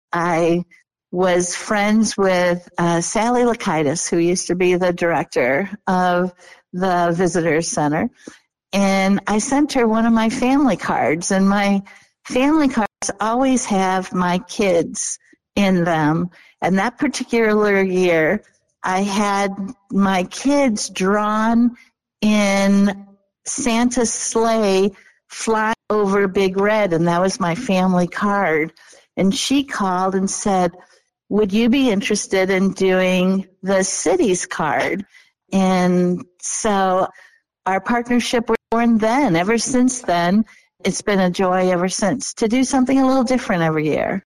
I was friends with Sally Lakaitis, who used to be the director of the Visitors Center. And I sent her one of my family cards, and my family cards always have my kids in them. And that particular year, I had my kids drawn in Santa's sleigh flying over Big Red, and that was my family card. And she called and said, would you be interested in doing the city's card? And so our partnership was born then. Ever since then, it's been a joy ever since to do something a little different every year.